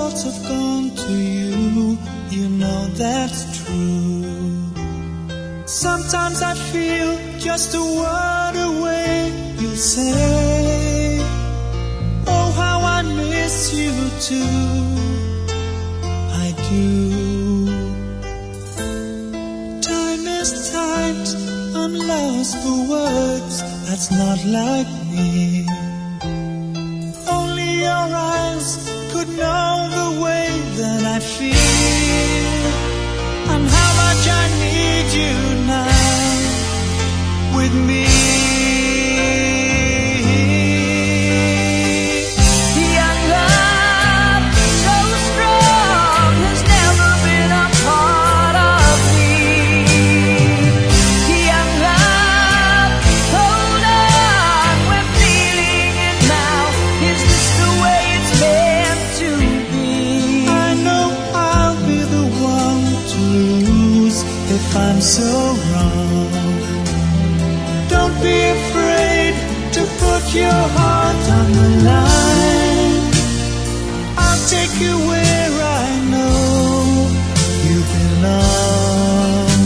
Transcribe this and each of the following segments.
thoughts have gone to you, you know that's true. Sometimes I feel just a word away, you say, oh how I miss you too, I do. Time is tight, I'm lost for words, that's not like me. Only your eyes could know the way that I feel, and how much I need you now with me. Young love, so strong, has never been a part of me. Young love, hold on, we're feeling it now. Is this the way it's meant to be? I know I'll be the one to lose if I'm so wrong. Don't be afraid to put your heart on the line. I'll take you where I know you belong.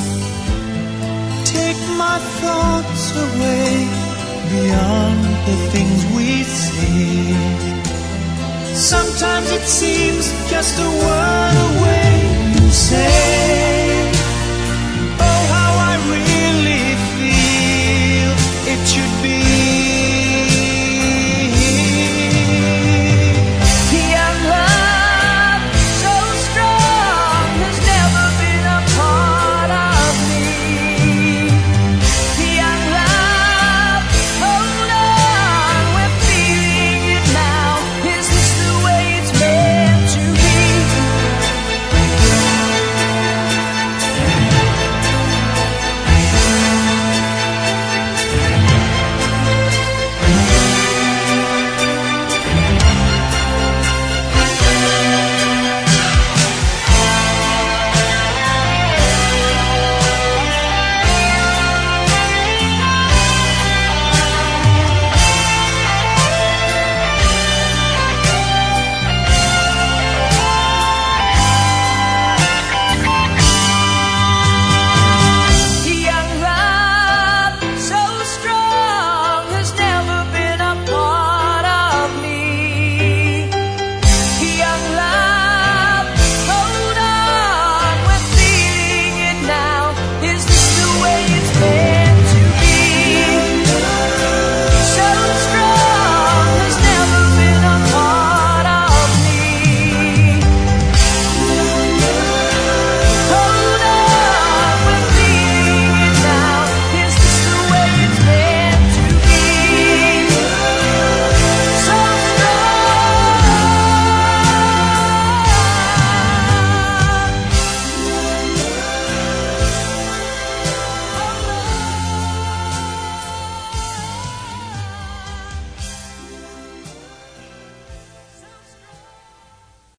Take my thoughts away beyond the things we say. Sometimes it seems just a word away, you say.